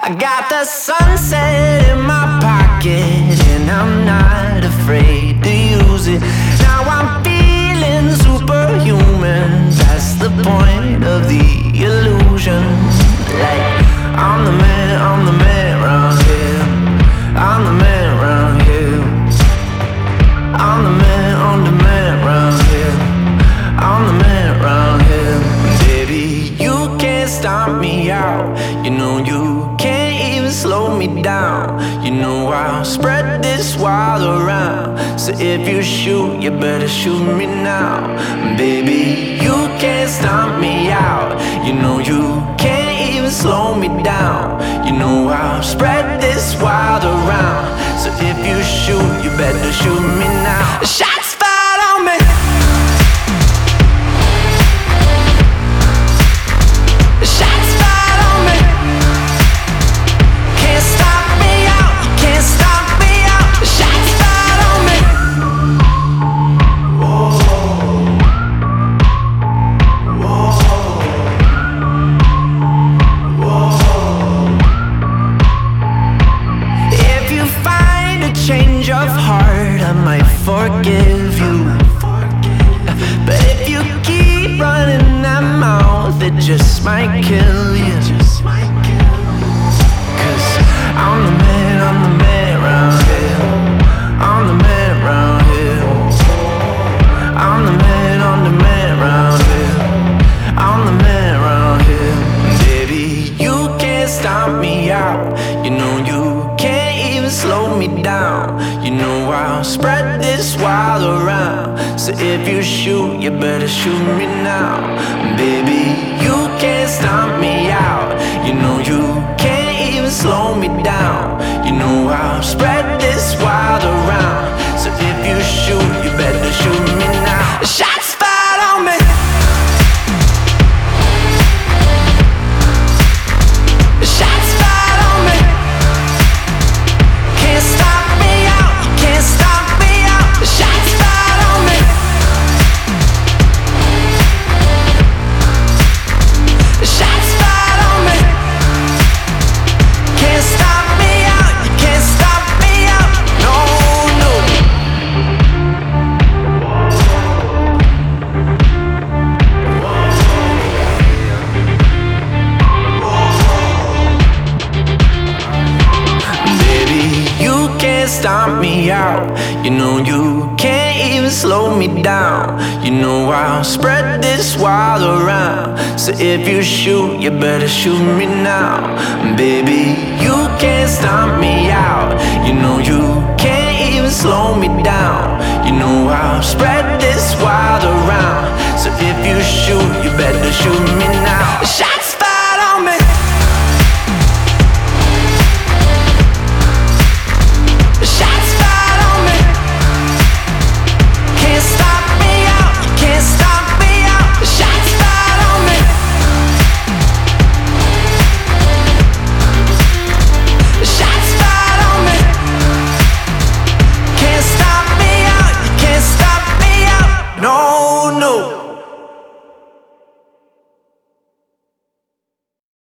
I got the sunset in my pocket, and I'm not afraid to use it. Now I'm feeling superhuman. That's the point of the illusion. Like, I'm the man round here. I'm the man round here. I'm the man round here. I'm the man round here. Baby, you can't stomp me out. You know you can't even slow me down. You know I'll spread this wild around. So if you shoot, you better shoot me now. Baby, you can't stomp me out. You know you can't even slow me down. You know I'll spread this wild around. So if you shoot, you better shoot me now. Shots fired on me. Shots fired on me. Can't stop me out. Can't stop me out. Shots fired on me. Whoa. Whoa. Whoa. If you find a change of heart, I might forgive you. But if you keep running that mouth, it just might kill you. Cause I'm the man round here. I'm the man round here. I'm the man round here. I'm the man round here. Baby, you can't stomp me out. You know you can't even slow me down. You know I'll spread this wild around. So if you shoot, you better shoot me now. Baby, you can't stomp me out. You know you can't even slow me down. You know I'll spread this wild around. So if you shoot, you better shoot me now. Shots fired on me. Shots fired on me. Can't stop me out. Can't stop me out. Shots fired on me. Shots fired on me. Can't stop me out. You can't stop me out. No, no. Baby, you can't stomp me out. You know you can't even slow me down. You know I'll spread this wild around. So if you shoot, you better shoot me now. Baby, you can't stomp me out. You know you can't even slow me down. You know I'll spread